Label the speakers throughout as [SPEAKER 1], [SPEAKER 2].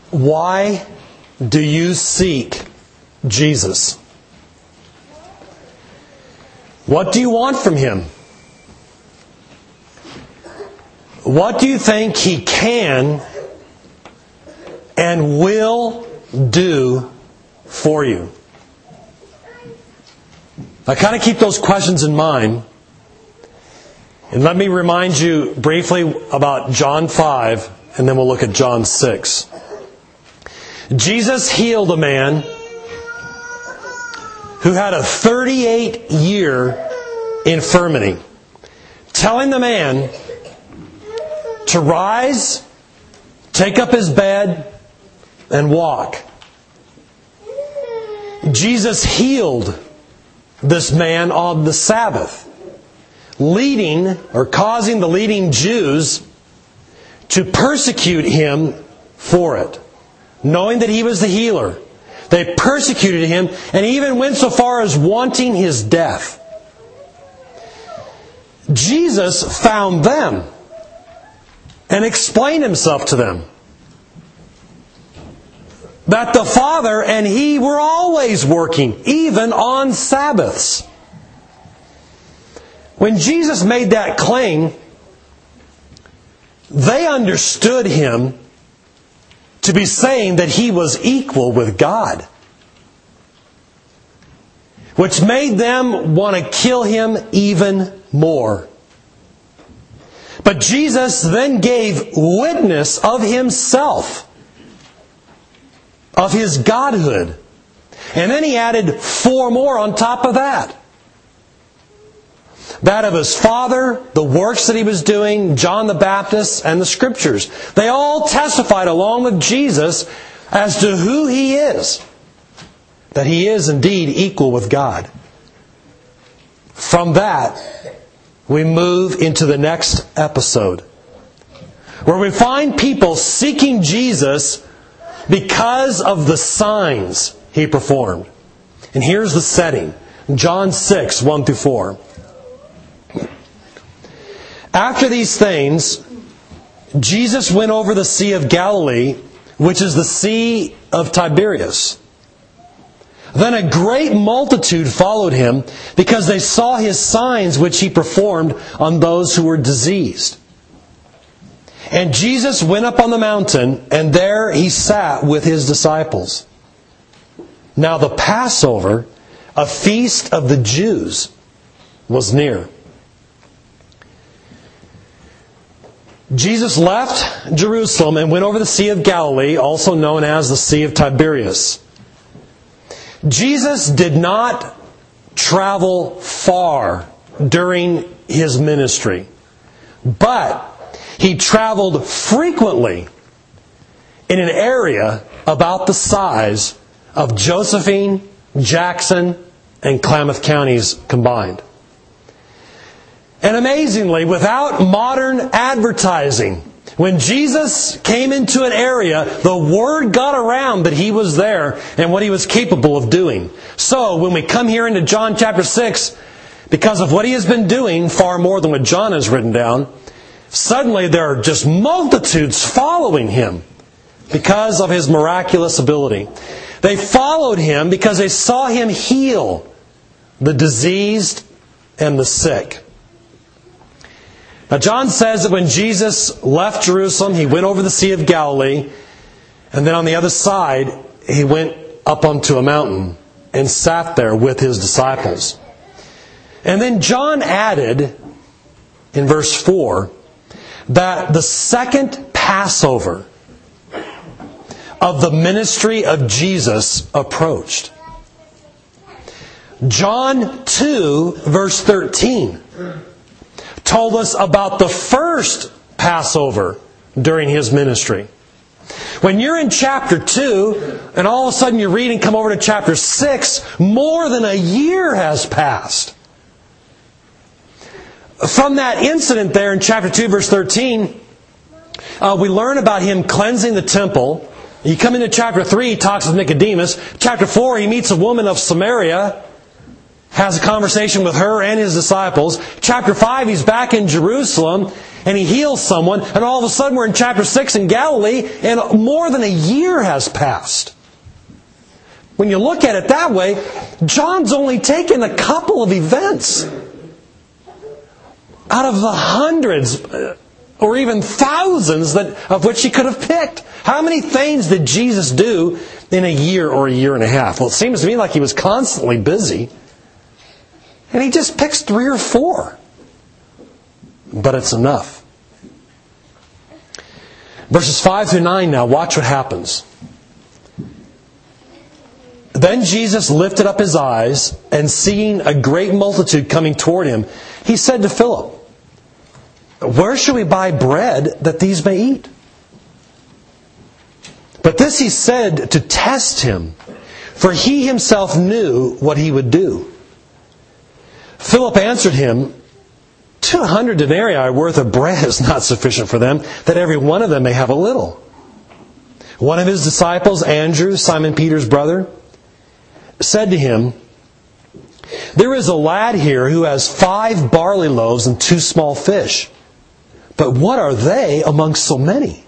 [SPEAKER 1] Why do you seek Jesus? What do you want from Him? What do you think He can and will do for you? I kind of keep those questions in mind. And let me remind you briefly about John 5, and then we'll look at John 6. Jesus healed a man who had a 38-year infirmity, telling the man to rise, take up his bed, and walk. Jesus healed this man on the Sabbath, leading or causing the leading Jews to persecute Him for it, knowing that He was the healer. They persecuted Him and even went so far as wanting His death. Jesus found them and explained Himself to them. That the Father and He were always working, even on Sabbaths. When Jesus made that claim, they understood Him to be saying that He was equal with God, which made them want to kill Him even more. But Jesus then gave witness of Himself, of His Godhood. And then He added 4 more on top of that. That of His Father, the works that He was doing, John the Baptist, and the Scriptures. They all testified along with Jesus as to who He is. That He is indeed equal with God. From that, we move into the next episode, where we find people seeking Jesus because of the signs He performed. And here's the setting. John 6, 1 through 4. After these things, Jesus went over the Sea of Galilee, which is the Sea of Tiberias. Then a great multitude followed Him, because they saw His signs which He performed on those who were diseased. And Jesus went up on the mountain, and there He sat with His disciples. Now the Passover, a feast of the Jews, was near. Jesus left Jerusalem and went over the Sea of Galilee, also known as the Sea of Tiberias. Jesus did not travel far during His ministry, but He traveled frequently in an area about the size of Josephine, Jackson, and Klamath counties combined. And amazingly, without modern advertising, when Jesus came into an area, the word got around that He was there and what He was capable of doing. So, when we come here into John chapter 6, because of what He has been doing, far more than what John has written down, suddenly there are just multitudes following Him because of His miraculous ability. They followed Him because they saw Him heal the diseased and the sick. Now John says that when Jesus left Jerusalem, He went over the Sea of Galilee, and then on the other side, He went up onto a mountain and sat there with His disciples. And then John added, in verse 4, that the second Passover of the ministry of Jesus approached. John 2, verse 13, told us about the first Passover during His ministry. When you're in chapter 2, and all of a sudden you read and come over to chapter 6, more than a year has passed. From that incident there in chapter 2, verse 13, we learn about Him cleansing the temple. You come into chapter 3, He talks with Nicodemus. Chapter 4, He meets a woman of Samaria, has a conversation with her and His disciples. Chapter 5, He's back in Jerusalem, And he heals someone, and all of a sudden we're in chapter 6 in Galilee, and more than a year has passed. When you look at it that way, John's only taken a couple of events out of the hundreds or even thousands of which he could have picked. How many things did Jesus do in a year or a year and a half? Well, it seems to me like he was constantly busy. And he just picks 3 or 4. But it's enough. Verses 5 through 9 now, watch what happens. Then Jesus lifted up his eyes, and seeing a great multitude coming toward him, he said to Philip, "Where shall we buy bread that these may eat?" But this he said to test him, for he himself knew what he would do. Philip answered him, 200 denarii worth of bread is not sufficient for them, that every one of them may have a little. One of his disciples, Andrew, Simon Peter's brother, said to him, "There is a lad here who has 5 barley loaves and 2 small fish. But what are they amongst so many?"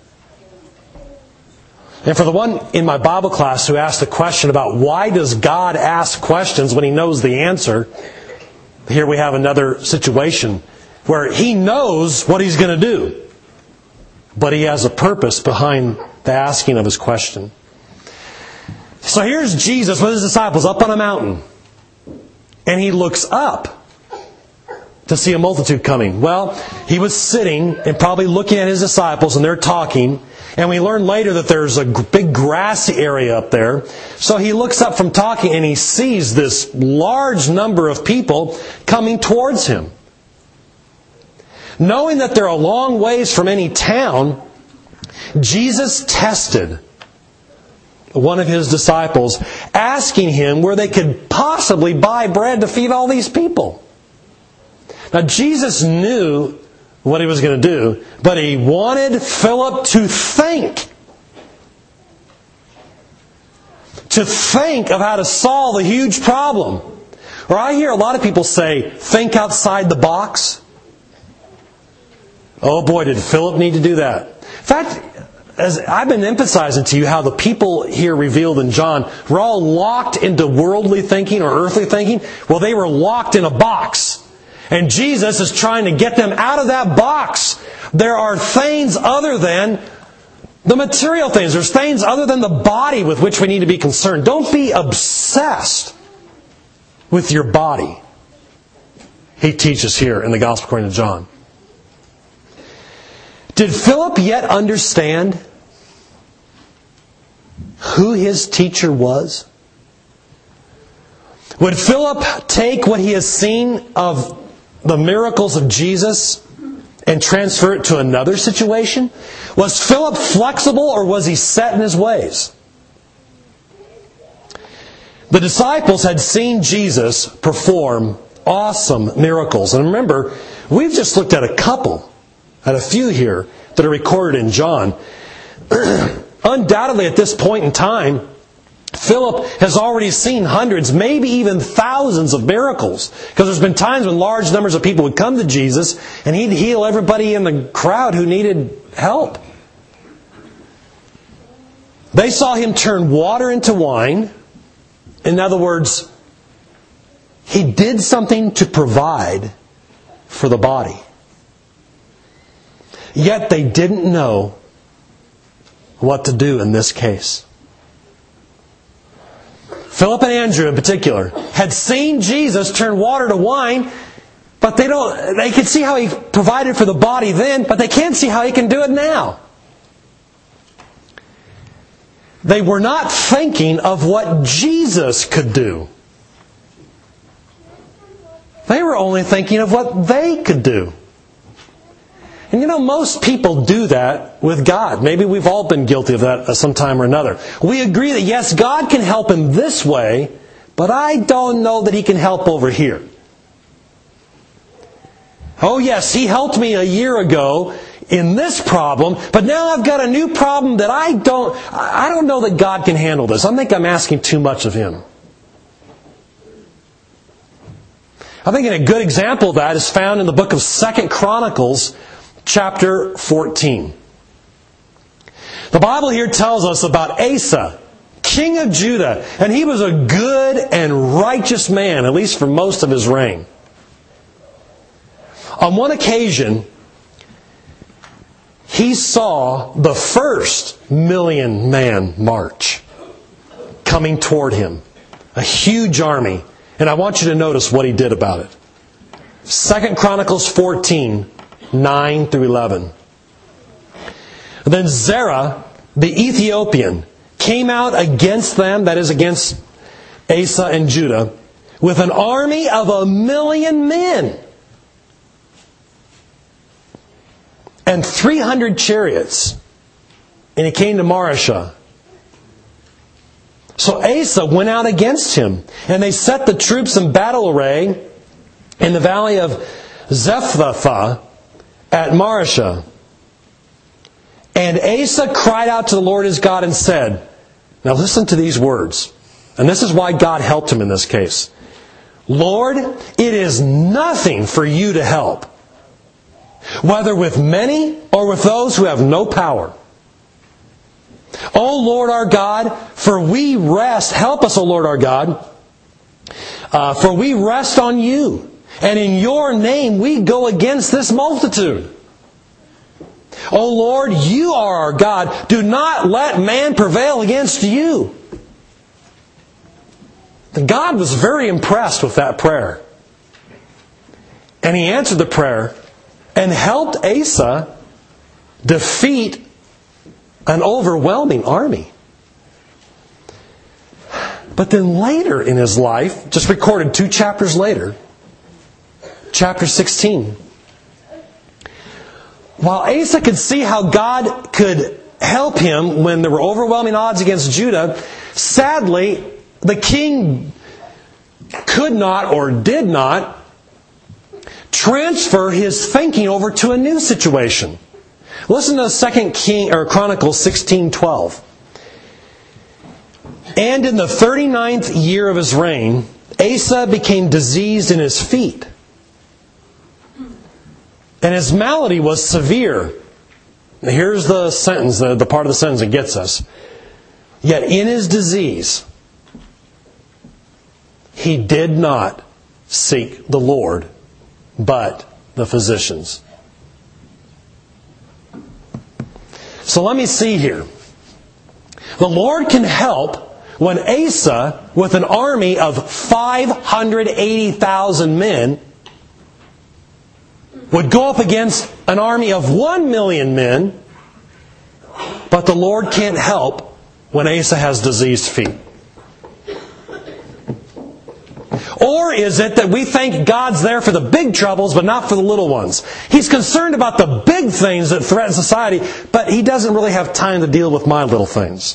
[SPEAKER 1] And for the one in my Bible class who asked the question about why does God ask questions when He knows the answer, here we have another situation where He knows what He's going to do, but He has a purpose behind the asking of His question. So here's Jesus with His disciples up on a mountain, and He looks up to see a multitude coming. Well, He was sitting and probably looking at His disciples, and they're talking. And we learn later that there's a big grassy area up there. So He looks up from talking and He sees this large number of people coming towards Him. Knowing that they're a long ways from any town, Jesus tested one of His disciples, asking him where they could possibly buy bread to feed all these people. Now Jesus knew what He was going to do, but He wanted Philip to think. To think of how to solve a huge problem. Or I hear a lot of people say, think outside the box. Oh boy, did Philip need to do that. In fact, as I've been emphasizing to you how the people here revealed in John were all locked into worldly thinking or earthly thinking. Well, they were locked in a box. And Jesus is trying to get them out of that box. There are things other than the material things. There's things other than the body with which we need to be concerned. Don't be obsessed with your body. He teaches here in the Gospel according to John. Did Philip yet understand who his teacher was? Would Philip take what he has seen of the miracles of Jesus and transfer it to another situation? Was Philip flexible or was he set in his ways? The disciples had seen Jesus perform awesome miracles. And remember, we've just looked at a few here that are recorded in John. Undoubtedly at this point in time, Philip has already seen hundreds, maybe even thousands of miracles. Because there's been times when large numbers of people would come to Jesus and He'd heal everybody in the crowd who needed help. They saw Him turn water into wine. In other words, He did something to provide for the body. Yet they didn't know what to do in this case. Philip and Andrew in particular had seen Jesus turn water to wine, but they could see how He provided for the body then, but they can't see how He can do it now. They were not thinking of what Jesus could do. They were only thinking of what they could do. And most people do that with God. Maybe we've all been guilty of that at some time or another. We agree that yes, God can help in this way, but I don't know that He can help over here. Oh yes, He helped me a year ago in this problem, but now I've got a new problem that I don't know that God can handle this. I think I'm asking too much of Him. I think a good example of that is found in the book of 2 Chronicles, chapter 14. The Bible here tells us about Asa, king of Judah, and he was a good and righteous man, at least for most of his reign. On one occasion, he saw the first 1,000,000-man march coming toward him. A huge army. And I want you to notice what he did about it. 2 Chronicles 14, 9 through 11. Then Zerah, the Ethiopian, came out against them, that is against Asa and Judah, with an army of 1,000,000 men and 300 chariots. And he came to Mareshah. So Asa went out against him, and they set the troops in battle array in the valley of Zephathah at Mareshah. And Asa cried out to the Lord his God and said, now listen to these words, and this is why God helped him in this case. Lord, it is nothing for you to help, whether with many or with those who have no power. O Lord our God, for we rest, help us, O Lord our God, for we rest on you, and in your name we go against this multitude. O Lord, you are our God. Do not let man prevail against you. God was very impressed with that prayer. And he answered the prayer and helped Asa defeat an overwhelming army. But then later in his life, just recorded 2 chapters later, chapter 16, while Asa could see how God could help him when there were overwhelming odds against Judah, sadly, the king could not or did not transfer his thinking over to a new situation. Listen to 2 Chronicles 16:12. And in the 39th year of his reign, Asa became diseased in his feet, and his malady was severe. Now here's the sentence, the part of the sentence that gets us. Yet in his disease, he did not seek the Lord, but the physicians. So let me see here. The Lord can help when Asa, with an army of 580,000 men, would go up against an army of 1,000,000 men, but the Lord can't help when Asa has diseased feet. Or is it that we think God's there for the big troubles, but not for the little ones? He's concerned about the big things that threaten society, but He doesn't really have time to deal with my little things.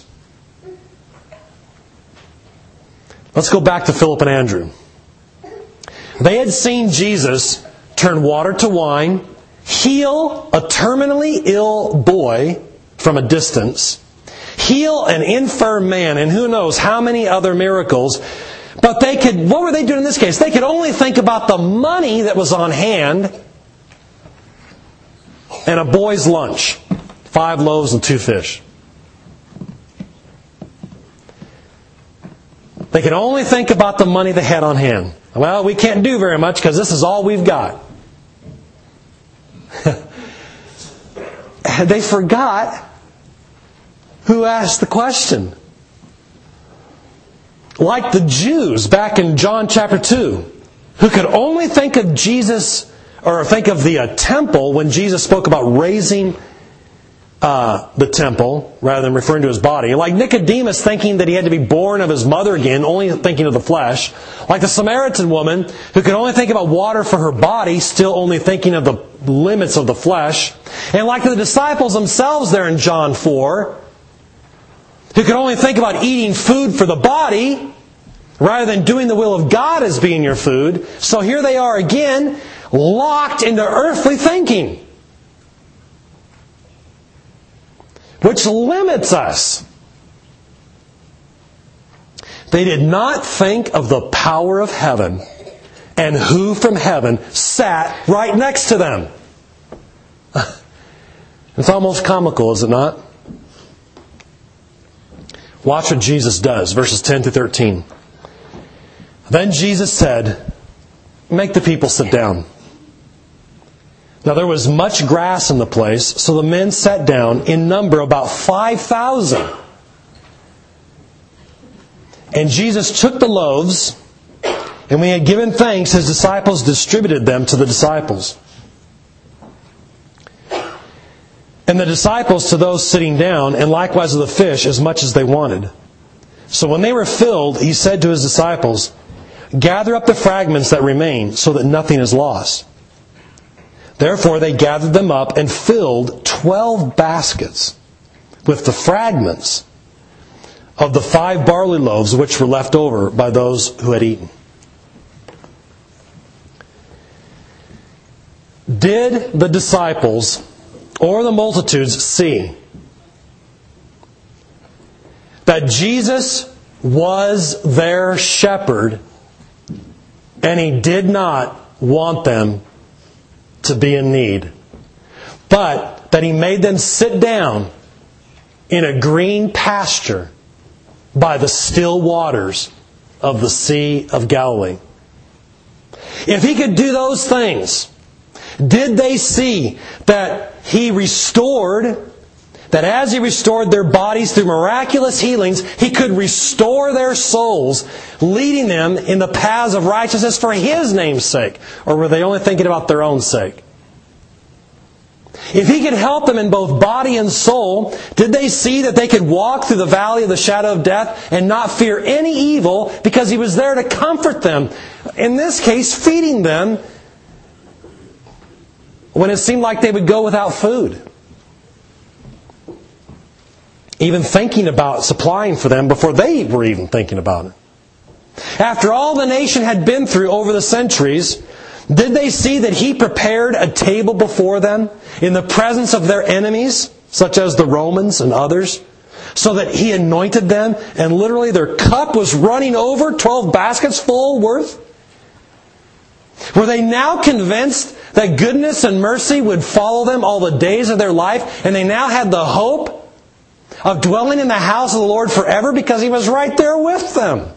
[SPEAKER 1] Let's go back to Philip and Andrew. They had seen Jesus turn water to wine, heal a terminally ill boy from a distance, heal an infirm man, and who knows how many other miracles. But what were they doing in this case? They could only think about the money that was on hand and a boy's lunch. 5 loaves and 2 fish. They could only think about the money they had on hand. Well, we can't do very much because this is all we've got. They forgot who asked the question. Like the Jews back in John chapter 2, who could only think of Jesus, or think of the temple when Jesus spoke about raising the temple, rather than referring to His body. Like Nicodemus thinking that he had to be born of his mother again, only thinking of the flesh. Like the Samaritan woman, who could only think about water for her body, still only thinking of the limits of the flesh. And like the disciples themselves there in John 4, who could only think about eating food for the body, rather than doing the will of God as being your food. So here they are again, locked into earthly thinking, which limits us. They did not think of the power of heaven and who from heaven sat right next to them. It's almost comical, is it not? Watch what Jesus does, verses 10 to 13. Then Jesus said, "Make the people sit down." Now there was much grass in the place, so the men sat down, in number about 5,000. And Jesus took the loaves, and when he had given thanks, his disciples distributed them to the disciples. And the disciples to those sitting down, and likewise of the fish, as much as they wanted. So when they were filled, he said to his disciples, "Gather up the fragments that remain, so that nothing is lost." Therefore they gathered them up and filled 12 baskets with the fragments of the 5 barley loaves which were left over by those who had eaten. Did the disciples or the multitudes see that Jesus was their shepherd and he did not want them to be in need, but that he made them sit down in a green pasture by the still waters of the Sea of Galilee? If he could do those things, did they see that he restored, that as he restored their bodies through miraculous healings, he could restore their souls, leading them in the paths of righteousness for his name's sake? Or were they only thinking about their own sake? If he could help them in both body and soul, did they see that they could walk through the valley of the shadow of death and not fear any evil because he was there to comfort them? In this case, feeding them when it seemed like they would go without food. Even thinking about supplying for them before they were even thinking about it. After all the nation had been through over the centuries, did they see that he prepared a table before them in the presence of their enemies, such as the Romans and others, so that he anointed them and literally their cup was running over, 12 baskets full worth? Were they now convinced that goodness and mercy would follow them all the days of their life, and they now had the hope of dwelling in the house of the Lord forever because he was right there with them?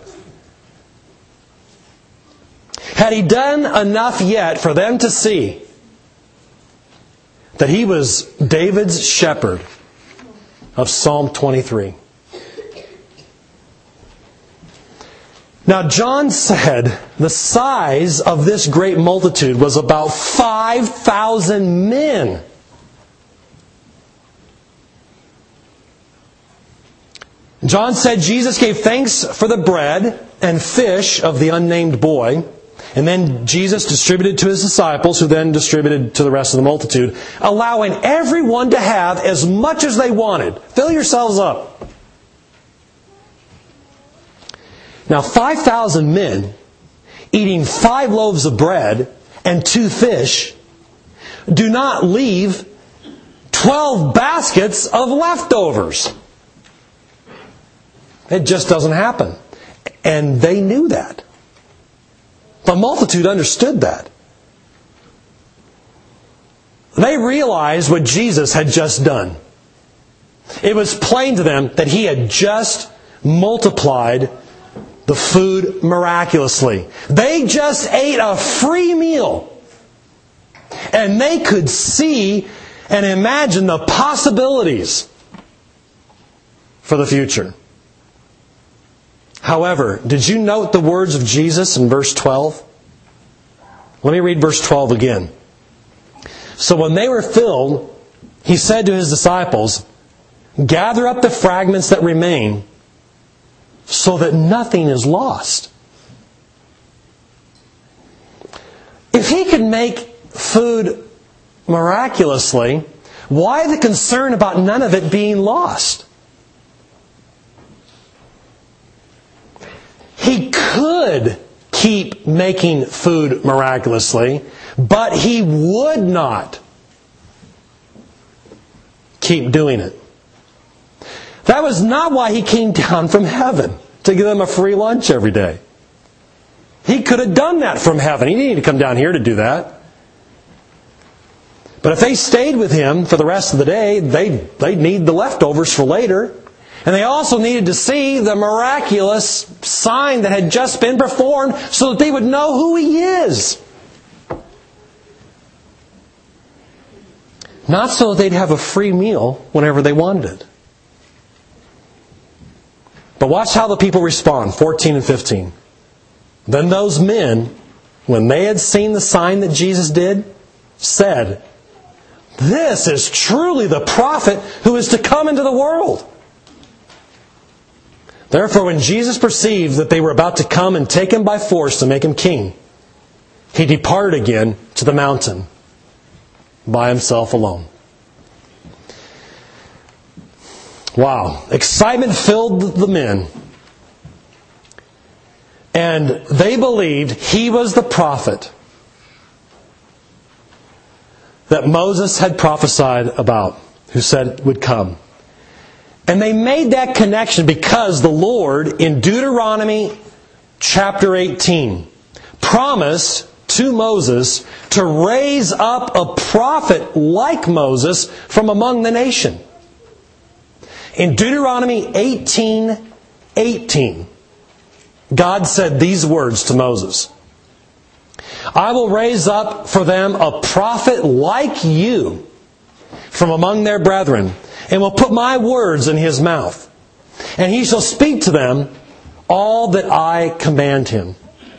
[SPEAKER 1] Had he done enough yet for them to see that he was David's shepherd of Psalm 23? Now, John said the size of this great multitude was about 5,000 men. John said Jesus gave thanks for the bread and fish of the unnamed boy, and then Jesus distributed to his disciples, who then distributed to the rest of the multitude, allowing everyone to have as much as they wanted. Fill yourselves up. Now, 5,000 men eating 5 loaves of bread and 2 fish do not leave 12 baskets of leftovers. It just doesn't happen. And they knew that. The multitude understood that. They realized what Jesus had just done. It was plain to them that he had just multiplied the food miraculously. They just ate a free meal. And they could see and imagine the possibilities for the future. However, did you note the words of Jesus in verse 12? Let me read verse 12 again. So when they were filled, he said to his disciples, "Gather up the fragments that remain, so that nothing is lost." If he could make food miraculously, why the concern about none of it being lost? He could keep making food miraculously, but he would not keep doing it. That was not why he came down from heaven, to give them a free lunch every day. He could have done that from heaven. He didn't need to come down here to do that. But if they stayed with him for the rest of the day, they'd need the leftovers for later. And they also needed to see the miraculous sign that had just been performed so that they would know who He is. Not so that they'd have a free meal whenever they wanted it. But watch how the people respond, 14 and 15. Then those men, when they had seen the sign that Jesus did, said, "This is truly the prophet who is to come into the world." Therefore, when Jesus perceived that they were about to come and take Him by force to make Him king, He departed again to the mountain by Himself alone. Wow. Excitement filled the men. And they believed He was the prophet that Moses had prophesied about, who said would come. And they made that connection because the Lord, in Deuteronomy chapter 18, promised to Moses to raise up a prophet like Moses from among the nation. In Deuteronomy 18:18, God said these words to Moses, "I will raise up for them a prophet like you from among their brethren, and will put my words in his mouth. And he shall speak to them all that I command him."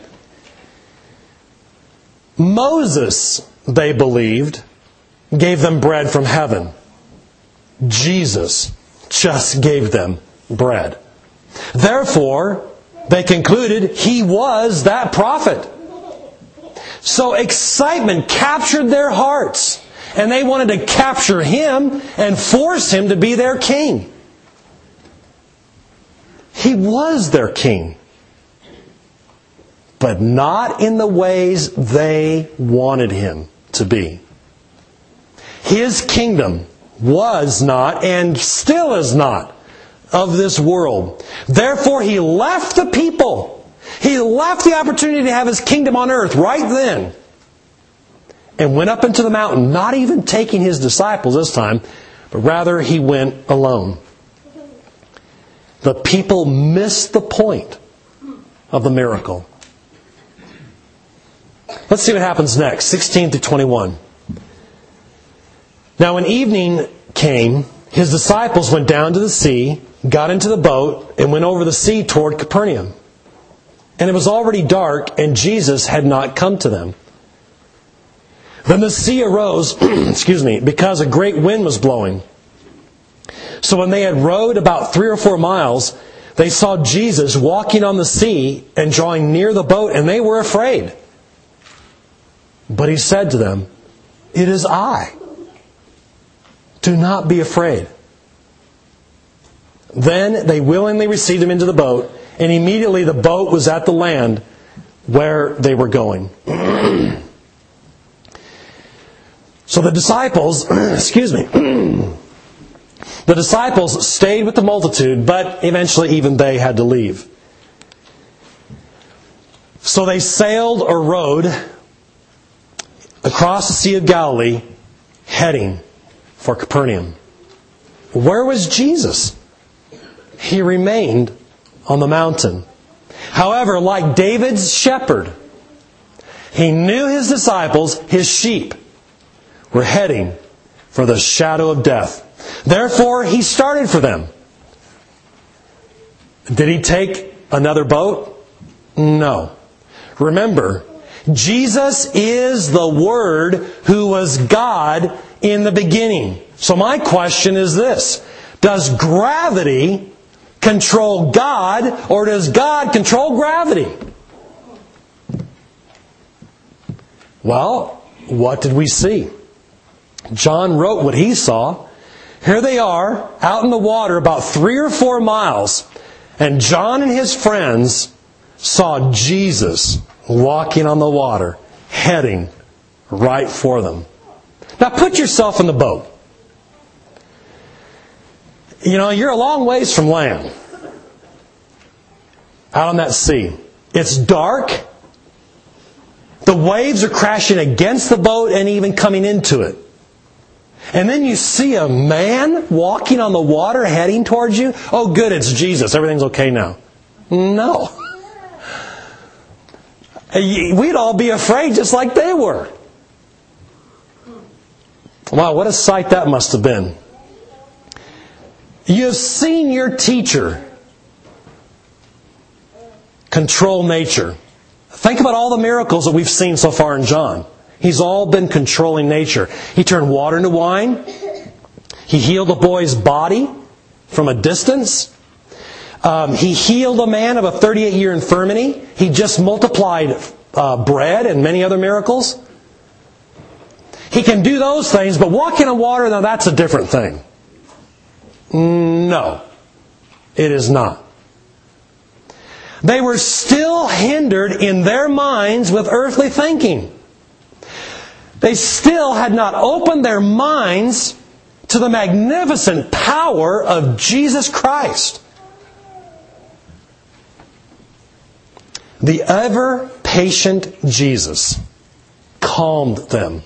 [SPEAKER 1] Moses, they believed, gave them bread from heaven. Jesus just gave them bread. Therefore, they concluded He was that prophet. So excitement captured their hearts, and they wanted to capture Him and force Him to be their king. He was their king, but not in the ways they wanted Him to be. His kingdom was not, and still is not, of this world. Therefore, He left the people. He left the opportunity to have His kingdom on earth right then, and went up into the mountain, not even taking His disciples this time, but rather He went alone. The people missed the point of the miracle. Let's see what happens next, 16 to 21. Now when evening came, His disciples went down to the sea, got into the boat, and went over the sea toward Capernaum. And it was already dark, and Jesus had not come to them. Then the sea arose, because a great wind was blowing. So when they had rowed about 3 or 4 miles, they saw Jesus walking on the sea and drawing near the boat, and they were afraid. But He said to them, "It is I. Do not be afraid." Then they willingly received Him into the boat, and immediately the boat was at the land where they were going. So the disciples, the disciples stayed with the multitude, but eventually even they had to leave. So they sailed or rowed across the Sea of Galilee, heading for Capernaum. Where was Jesus? He remained on the mountain. However, like David's shepherd, He knew His disciples, His sheep, were heading for the shadow of death. Therefore, He started for them. Did He take another boat? No. Remember, Jesus is the Word who was God in the beginning. So my question is this: does gravity control God, or does God control gravity? Well, what did we see? John wrote what he saw. Here they are, out in the water about 3 or 4 miles, and John and his friends saw Jesus walking on the water, heading right for them. Now put yourself in the boat. You know, you're a long ways from land, out on that sea. It's dark. The waves are crashing against the boat and even coming into it. and then you see a man walking on the water heading towards you, oh good, it's Jesus, everything's okay now. No. We'd all be afraid just like they were. Wow, what a sight that must have been. You have seen your teacher control nature. Think about all the miracles that we've seen so far in John. He's all been controlling nature. He turned water into wine. He healed a boy's body from a distance. He healed a man of a 38-year infirmity. He just multiplied bread and many other miracles. He can do those things, but walking on water, now that's a different thing. No, it is not. They were still hindered in their minds with earthly thinking. They still had not opened their minds to the magnificent power of Jesus Christ. The ever-patient Jesus calmed them,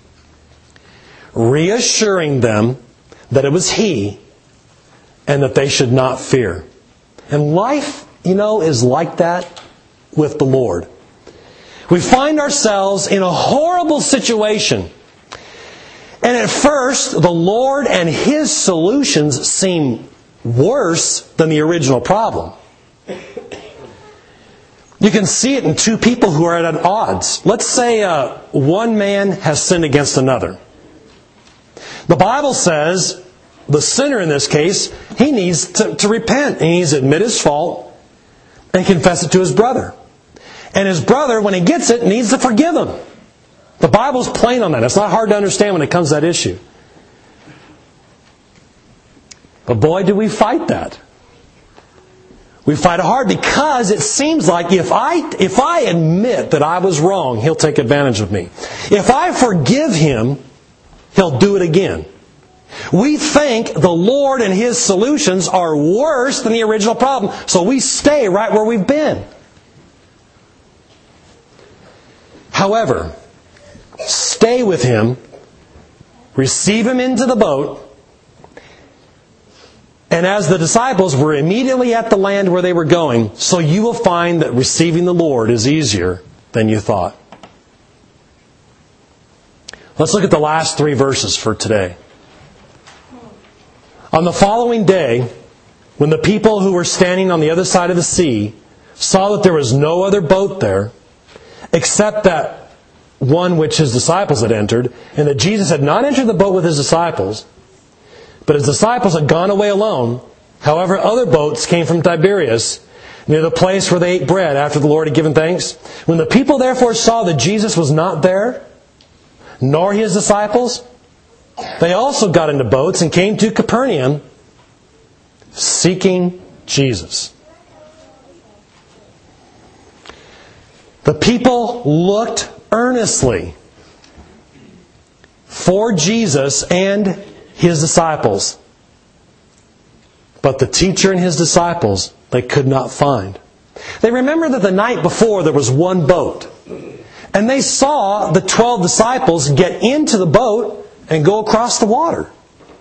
[SPEAKER 1] reassuring them that it was He and that they should not fear. And life, is like that with the Lord. We find ourselves in a horrible situation. And at first, the Lord and His solutions seem worse than the original problem. You can see it in two people who are at odds. Let's say one man has sinned against another. The Bible says, the sinner in this case, he needs to repent. He needs to admit his fault and confess it to his brother. And his brother, when he gets it, needs to forgive him. The Bible's plain on that. It's not hard to understand when it comes to that issue. But boy, do we fight that. We fight it hard because it seems like if I admit that I was wrong, He'll take advantage of me. If I forgive him, He'll do it again. We think the Lord and His solutions are worse than the original problem, so we stay right where we've been. However, stay with Him, receive Him into the boat, and as the disciples were immediately at the land where they were going, so you will find that receiving the Lord is easier than you thought. Let's look at the last 3 verses for today. On the following day, when the people who were standing on the other side of the sea saw that there was no other boat there, except that one which His disciples had entered, and that Jesus had not entered the boat with His disciples, but His disciples had gone away alone. However, other boats came from Tiberias, near the place where they ate bread after the Lord had given thanks. When the people therefore saw that Jesus was not there, nor His disciples, they also got into boats and came to Capernaum, seeking Jesus. The people looked earnestly for Jesus and His disciples. But the teacher and His disciples they could not find. They remember that the night before there was one boat. And they saw the 12 disciples get into the boat and go across the water.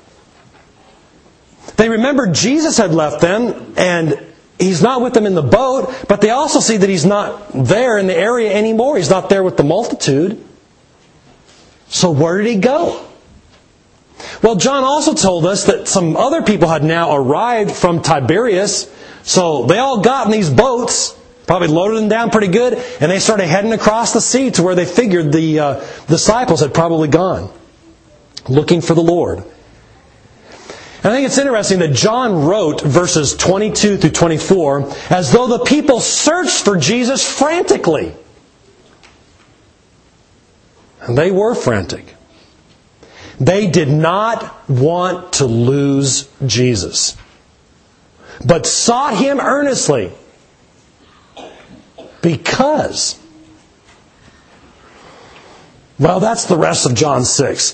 [SPEAKER 1] They remember Jesus had left them and He's not with them in the boat, but they also see that He's not there in the area anymore. He's not there with the multitude. So where did He go? Well, John also told us that some other people had now arrived from Tiberias. So they all got in these boats, probably loaded them down pretty good, and they started heading across the sea to where they figured the disciples had probably gone, looking for the Lord. And I think it's interesting that John wrote verses 22 through 24 as though the people searched for Jesus frantically. And they were frantic. They did not want to lose Jesus, but sought Him earnestly because, well, that's the rest of John 6.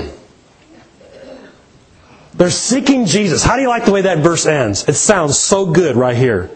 [SPEAKER 1] They're seeking Jesus. How do you like the way that verse ends? It sounds so good right here.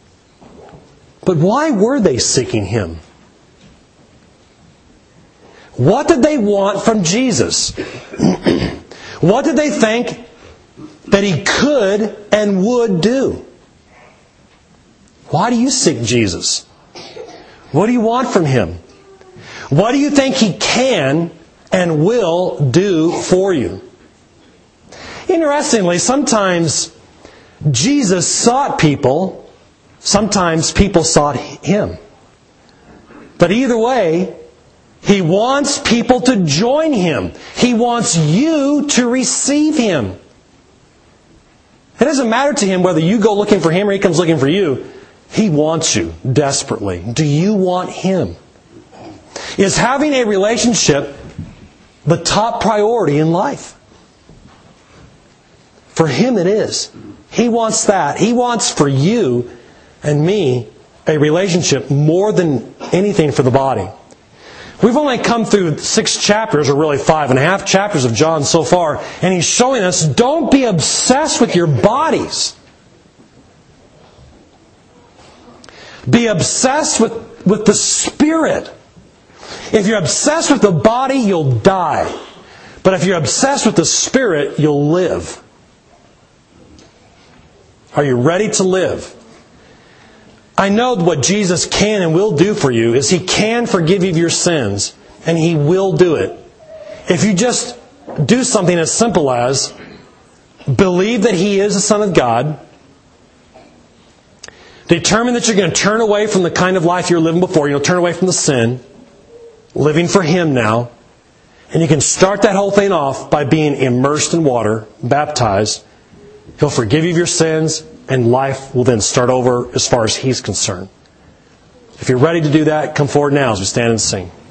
[SPEAKER 1] But why were they seeking Him? What did they want from Jesus? What did they think that He could and would do? Why do you seek Jesus? What do you want from Him? What do you think He can and will do for you? Interestingly, sometimes Jesus sought people, sometimes people sought Him. But either way, He wants people to join Him. He wants you to receive Him. It doesn't matter to Him whether you go looking for Him or He comes looking for you. He wants you desperately. Do you want Him? Is having a relationship the top priority in life? For Him it is. He wants that. He wants for you and me a relationship more than anything for the body. We've only come through 6 chapters, or really 5.5 chapters of John so far, and He's showing us, don't be obsessed with your bodies. Be obsessed with the Spirit. If you're obsessed with the body, you'll die. But if you're obsessed with the Spirit, you'll live. Are you ready to live? I know what Jesus can and will do for you is He can forgive you of your sins, and He will do it. If you just do something as simple as believe that He is the Son of God, determine that you're going to turn away from the kind of life you were living before, you'll turn away from the sin, living for Him now, and you can start that whole thing off by being immersed in water, baptized. He'll forgive you of your sins, and life will then start over as far as He's concerned. If you're ready to do that, come forward now as we stand and sing.